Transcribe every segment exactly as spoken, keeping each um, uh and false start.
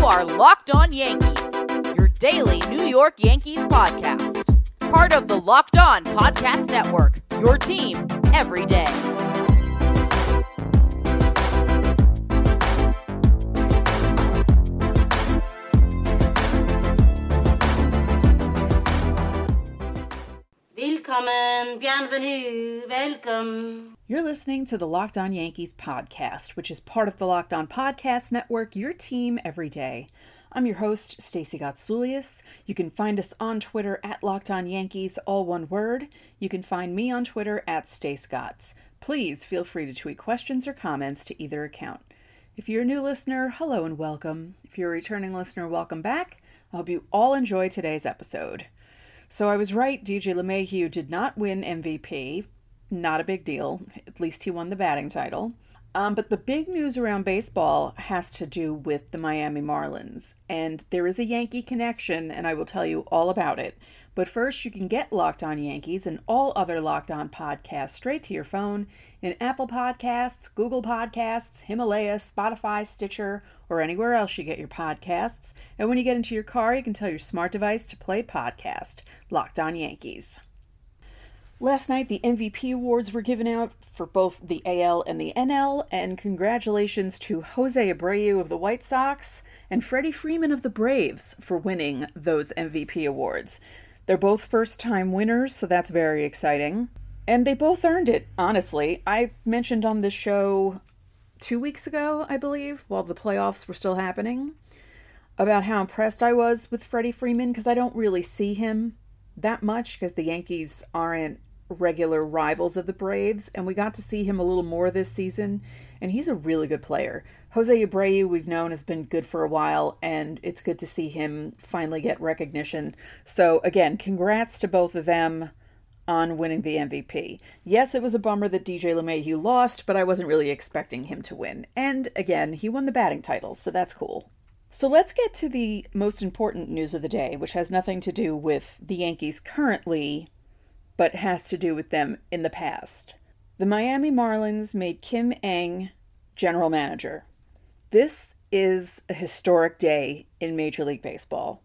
are Locked On Yankees, your daily New York Yankees podcast. Part of the Locked On Podcast Network, your team every day. Willkommen, bienvenue, welcome. You're listening to the Locked On Yankees podcast, which is part of the Locked On Podcast Network, your team every day. I'm your host, Stacey Gotsoulias. You can find us on Twitter at Locked On Yankees, all one word. You can find me on Twitter at StaceGots. Please feel free to tweet questions or comments to either account. If you're a new listener, hello and welcome. If you're a returning listener, welcome back. I hope you all enjoy today's episode. So I was right, D J LeMahieu did not win M V P. Not a big deal. At least he won the batting title. Um, but the big news around baseball has to do with the Miami Marlins. And there is a Yankee connection, and I will tell you all about it. But first, you can get Locked On Yankees and all other Locked On podcasts straight to your phone in Apple Podcasts, Google Podcasts, Himalaya, Spotify, Stitcher, or anywhere else you get your podcasts. And when you get into your car, you can tell your smart device to play podcast, Locked On Yankees. Last night, the M V P awards were given out for both the A L and the N L, and congratulations to Jose Abreu of the White Sox and Freddie Freeman of the Braves for winning those M V P awards. They're both first-time winners, so that's very exciting. And they both earned it, honestly. I mentioned on this show two weeks ago, I believe, while the playoffs were still happening, about how impressed I was with Freddie Freeman, because I don't really see him that much, because the Yankees aren't regular rivals of the Braves, and we got to see him a little more this season, and he's a really good player. Jose Abreu, we've known, has been good for a while, and it's good to see him finally get recognition. So again, congrats to both of them on winning the M V P. Yes, it was a bummer that D J LeMahieu lost, but I wasn't really expecting him to win. And again, he won the batting title, so that's cool. So let's get to the most important news of the day, which has nothing to do with the Yankees currently, but has to do with them in the past. The Miami Marlins made Kim Ng general manager. This is a historic day in Major League Baseball.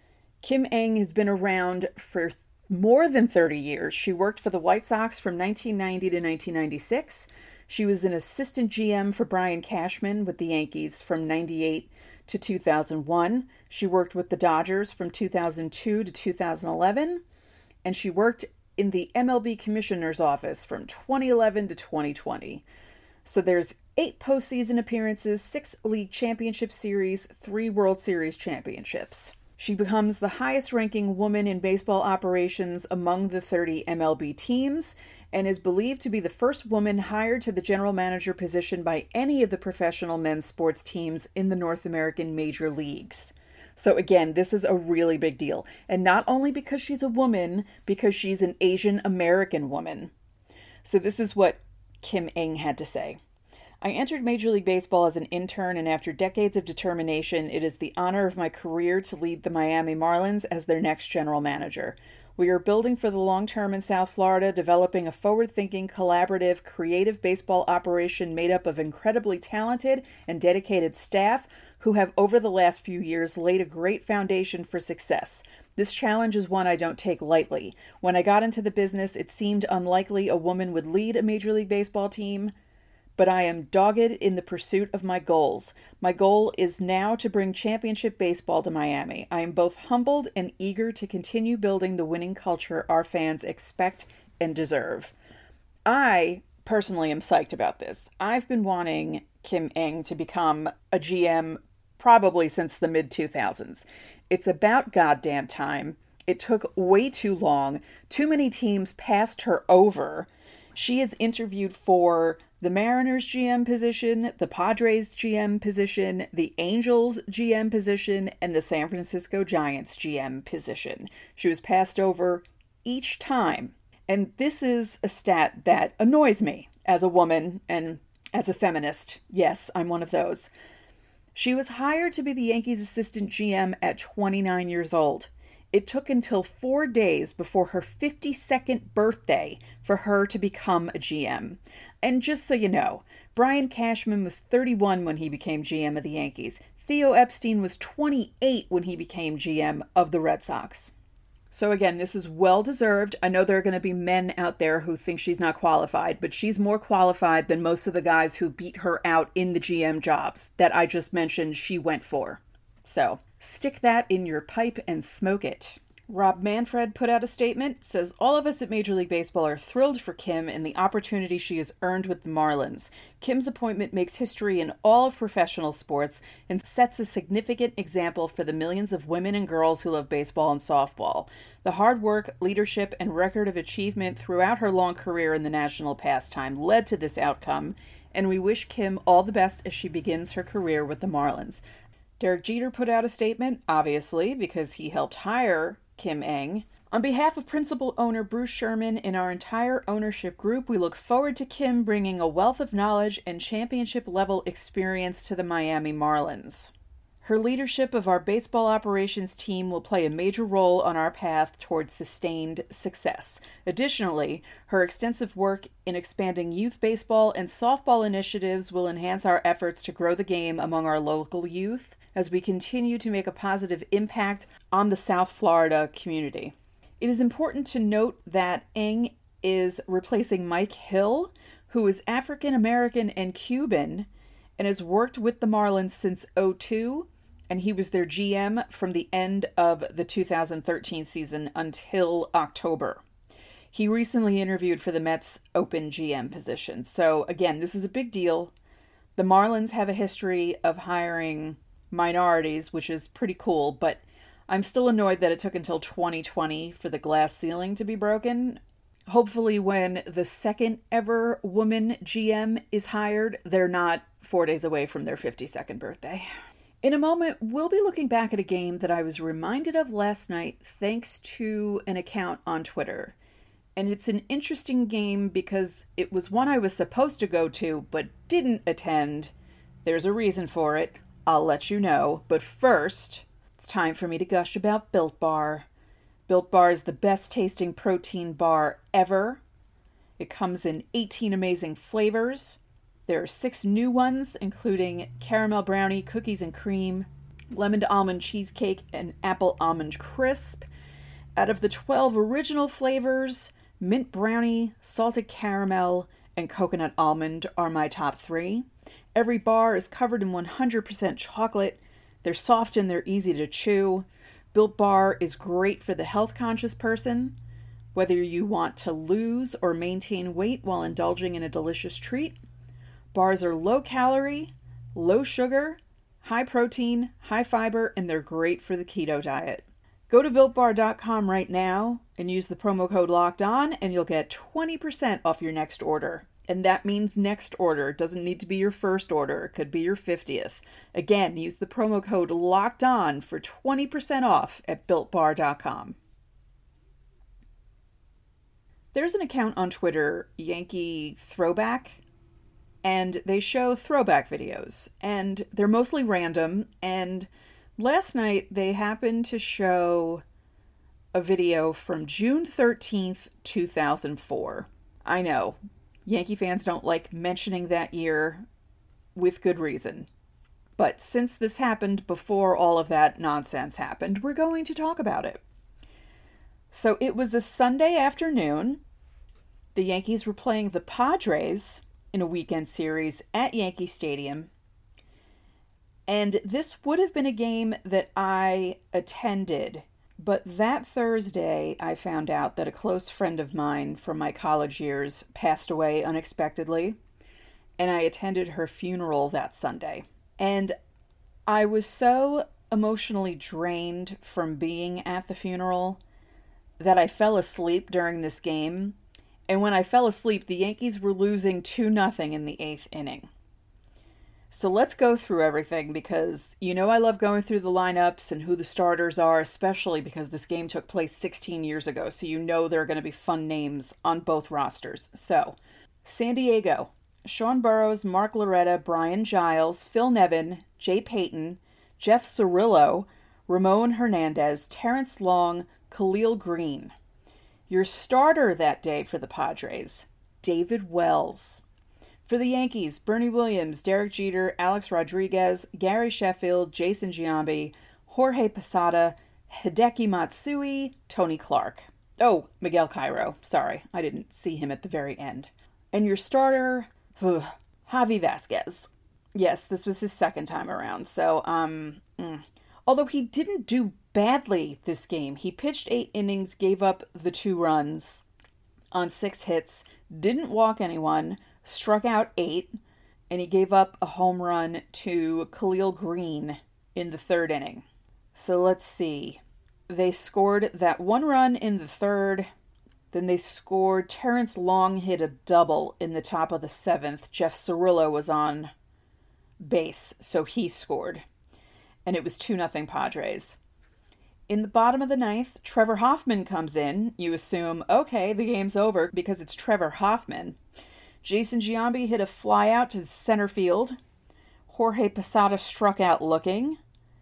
Kim Ng has been around for more than thirty years. She worked for the White Sox from nineteen ninety to nineteen ninety-six. She was an assistant G M for Brian Cashman with the Yankees from ninety-eight to two thousand one. She worked with the Dodgers from two thousand two to two thousand eleven. And she worked in the M L B Commissioner's Office from twenty eleven to twenty twenty. So there's eight postseason appearances, six League Championship Series, three World Series championships. She becomes the highest-ranking woman in baseball operations among the thirty M L B teams and is believed to be the first woman hired to the general manager position by any of the professional men's sports teams in the North American major leagues. So again, this is a really big deal. And not only because she's a woman, because she's an Asian American woman. So this is what Kim Ng had to say. I entered Major League Baseball as an intern, and after decades of determination, it is the honor of my career to lead the Miami Marlins as their next general manager. We are building for the long term in South Florida, developing a forward-thinking, collaborative, creative baseball operation made up of incredibly talented and dedicated staff who have over the last few years laid a great foundation for success. This challenge is one I don't take lightly. When I got into the business, it seemed unlikely a woman would lead a Major League Baseball team, but I am dogged in the pursuit of my goals. My goal is now to bring championship baseball to Miami. I am both humbled and eager to continue building the winning culture our fans expect and deserve. I personally am psyched about this. I've been wanting Kim Ng to become a G M probably since the mid two thousands. It's about goddamn time. It took way too long. Too many teams passed her over. She is interviewed for the Mariners G M position, the Padres G M position, the Angels G M position, and the San Francisco Giants G M position. She was passed over each time. And this is a stat that annoys me as a woman and as a feminist. Yes, I'm one of those. She was hired to be the Yankees' assistant G M at twenty-nine years old. It took until four days before her fifty-second birthday for her to become a G M. And just so you know, Brian Cashman was thirty-one when he became G M of the Yankees. Theo Epstein was twenty-eight when he became G M of the Red Sox. So again, this is well-deserved. I know there are going to be men out there who think she's not qualified, but she's more qualified than most of the guys who beat her out in the G M jobs that I just mentioned she went for. So stick that in your pipe and smoke it. Rob Manfred put out a statement, says, all of us at Major League Baseball are thrilled for Kim and the opportunity she has earned with the Marlins. Kim's appointment makes history in all of professional sports and sets a significant example for the millions of women and girls who love baseball and softball. The hard work, leadership, and record of achievement throughout her long career in the national pastime led to this outcome, and we wish Kim all the best as she begins her career with the Marlins. Derek Jeter put out a statement, obviously, because he helped hire Kim Ng. On behalf of principal owner Bruce Sherman and our entire ownership group, we look forward to Kim bringing a wealth of knowledge and championship-level experience to the Miami Marlins. Her leadership of our baseball operations team will play a major role on our path towards sustained success. Additionally, her extensive work in expanding youth baseball and softball initiatives will enhance our efforts to grow the game among our local youth as we continue to make a positive impact on the South Florida community. It is important to note that Ng is replacing Mike Hill, who is African American and Cuban and has worked with the Marlins since oh two, and he was their G M from the end of the two thousand thirteen season until October. He recently interviewed for the Mets open G M position. So again, this is a big deal. The Marlins have a history of hiring minorities, which is pretty cool, but I'm still annoyed that it took until twenty twenty for the glass ceiling to be broken. Hopefully when the second ever woman G M is hired, they're not four days away from their fifty-second birthday. In a moment, we'll be looking back at a game that I was reminded of last night thanks to an account on Twitter. And it's an interesting game because it was one I was supposed to go to but didn't attend. There's a reason for it. I'll let you know. But first, it's time for me to gush about Built Bar. Built Bar is the best tasting protein bar ever. It comes in eighteen amazing flavors. There are six new ones, including caramel brownie, cookies and cream, lemon almond cheesecake, and apple almond crisp. Out of the twelve original flavors, mint brownie, salted caramel, and coconut almond are my top three. Every bar is covered in one hundred percent chocolate. They're soft and they're easy to chew. Built Bar is great for the health-conscious person, whether you want to lose or maintain weight while indulging in a delicious treat. Bars are low-calorie, low-sugar, high-protein, high-fiber, and they're great for the keto diet. Go to built bar dot com right now and use the promo code LOCKEDON, and you'll get twenty percent off your next order. And that means next order. It doesn't need to be your first order. It could be your fiftieth. Again, use the promo code LOCKEDON for twenty percent off at built bar dot com. There's an account on Twitter, Yankee Throwback, and they show throwback videos. And they're mostly random. And last night they happened to show a video from June thirteenth, two thousand four. I know. Yankee fans don't like mentioning that year with good reason. But since this happened before all of that nonsense happened, we're going to talk about it. So it was a Sunday afternoon. The Yankees were playing the Padres in a weekend series at Yankee Stadium. And this would have been a game that I attended. But that Thursday, I found out that a close friend of mine from my college years passed away unexpectedly, and I attended her funeral that Sunday. And I was so emotionally drained from being at the funeral that I fell asleep during this game. And when I fell asleep, the Yankees were losing two nothing in the eighth inning. So let's go through everything because you know I love going through the lineups and who the starters are, especially because this game took place sixteen years ago, so you know there are going to be fun names on both rosters. So, San Diego, Sean Burrows, Mark Loretta, Brian Giles, Phil Nevin, Jay Payton, Jeff Cirillo, Ramon Hernandez, Terrence Long, Khalil Green. Your starter that day for the Padres, David Wells. For the Yankees, Bernie Williams, Derek Jeter, Alex Rodriguez, Gary Sheffield, Jason Giambi, Jorge Posada, Hideki Matsui, Tony Clark. Oh, Miguel Cairo. Sorry, I didn't see him at the very end. And your starter, ugh, Javi Vasquez. Yes, this was his second time around, so, um, mm. although he didn't do badly this game. He pitched eight innings, gave up the two runs on six hits, didn't walk anyone, struck out eight, and he gave up a home run to Khalil Green in the third inning. So let's see. They scored that one run in the third. Then they scored. Terrence Long hit a double in the top of the seventh. Jeff Cirillo was on base, so he scored. And it was two nothing Padres. In the bottom of the ninth, Trevor Hoffman comes in. You assume, okay, the game's over because it's Trevor Hoffman. Jason Giambi hit a fly out to center field. Jorge Posada struck out looking.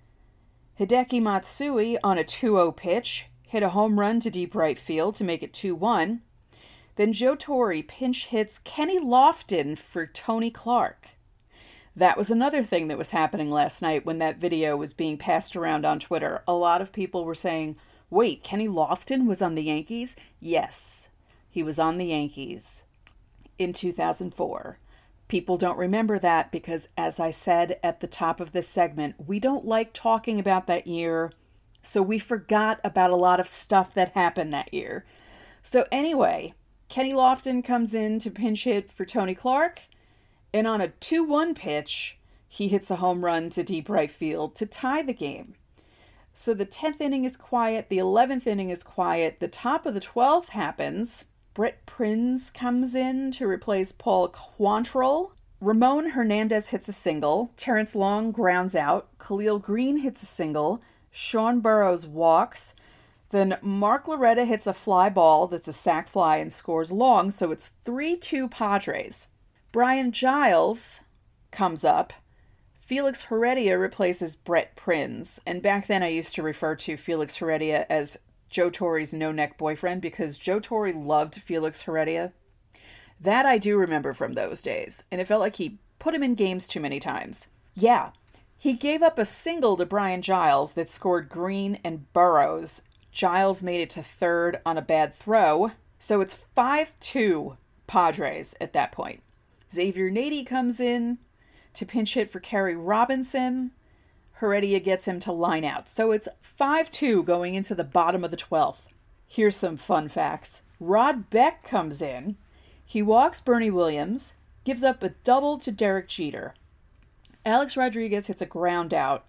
Hideki Matsui on a two oh pitch hit a home run to deep right field to make it two one. Then Joe Torre pinch hits Kenny Lofton for Tony Clark. That was another thing that was happening last night when that video was being passed around on Twitter. A lot of people were saying, wait, Kenny Lofton was on the Yankees? Yes, he was on the Yankees in two thousand four. People don't remember that because, as I said at the top of this segment, we don't like talking about that year, so we forgot about a lot of stuff that happened that year. So anyway, Kenny Lofton comes in to pinch hit for Tony Clark, and on a two one pitch, he hits a home run to deep right field to tie the game. So the tenth inning is quiet, the eleventh inning is quiet, the top of the twelfth happens. Brett Prinz comes in to replace Paul Quantrill. Ramon Hernandez hits a single. Terrence Long grounds out. Khalil Green hits a single. Sean Burroughs walks. Then Mark Loretta hits a fly ball that's a sac fly and scores Long, so it's three two Padres. Brian Giles comes up. Felix Heredia replaces Brett Prinz. And back then I used to refer to Felix Heredia as Joe Torre's no-neck boyfriend because Joe Torre loved Felix Heredia. That I do remember from those days, and it felt like he put him in games too many times. Yeah, he gave up a single to Brian Giles that scored Green and Burroughs. Giles made it to third on a bad throw, so it's five two Padres at that point. Xavier Nady comes in to pinch hit for Kerry Robinson. Heredia gets him to line out. So it's five two going into the bottom of the twelfth. Here's some fun facts. Rod Beck comes in. He walks Bernie Williams, gives up a double to Derek Jeter. Alex Rodriguez hits a ground out,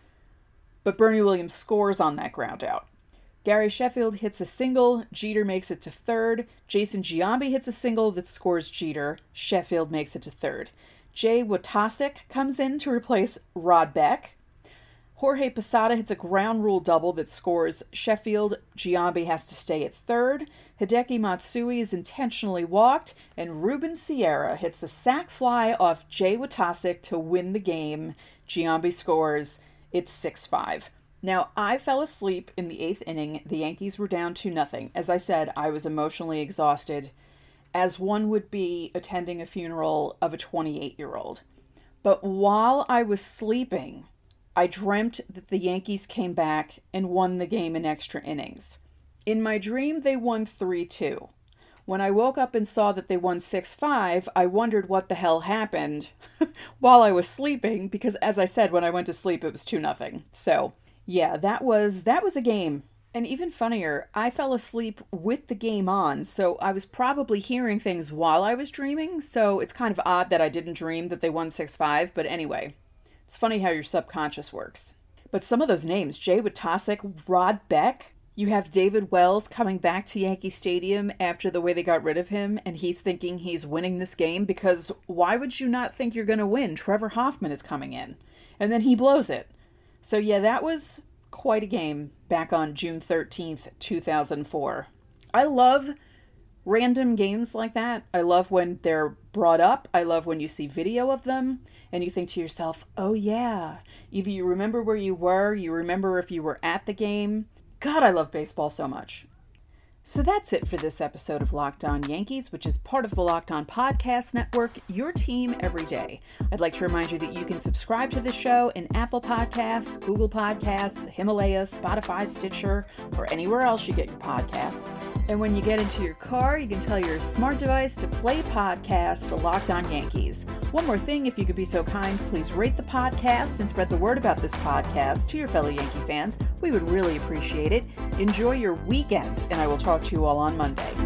but Bernie Williams scores on that ground out. Gary Sheffield hits a single. Jeter makes it to third. Jason Giambi hits a single that scores Jeter. Sheffield makes it to third. Jay Wojtaszek comes in to replace Rod Beck. Jorge Posada hits a ground rule double that scores Sheffield. Giambi has to stay at third. Hideki Matsui is intentionally walked. And Ruben Sierra hits a sac fly off Jay Wojtaszek to win the game. Giambi scores. It's six five. Now, I fell asleep in the eighth inning. The Yankees were down two nothing. As I said, I was emotionally exhausted, as one would be attending a funeral of a twenty-eight-year-old. But while I was sleeping, I dreamt that the Yankees came back and won the game in extra innings. In my dream, they won three two. When I woke up and saw that they won six five, I wondered what the hell happened while I was sleeping, because as I said, when I went to sleep, it was two nothing. So, yeah, that was that was a game. And even funnier, I fell asleep with the game on, so I was probably hearing things while I was dreaming, so it's kind of odd that I didn't dream that they won six five, but anyway. It's funny how your subconscious works. But some of those names, Jay Wojtaszek, Rod Beck, you have David Wells coming back to Yankee Stadium after the way they got rid of him, and he's thinking he's winning this game because why would you not think you're going to win? Trevor Hoffman is coming in. And then he blows it. So yeah, that was quite a game back on June thirteenth, two thousand four. I love random games like that. I love when they're brought up. I love when you see video of them and you think to yourself, oh yeah, either you remember where you were, you remember if you were at the game. God, I love baseball so much. So that's it for this episode of Locked On Yankees, which is part of the Locked On Podcast Network, your team every day. I'd like to remind you that you can subscribe to the show in Apple Podcasts, Google Podcasts, Himalaya, Spotify, Stitcher, or anywhere else you get your podcasts. And when you get into your car, you can tell your smart device to play podcast Locked On Yankees. One more thing, if you could be so kind, please rate the podcast and spread the word about this podcast to your fellow Yankee fans. We would really appreciate it. Enjoy your weekend, and I will talk to you all on Monday.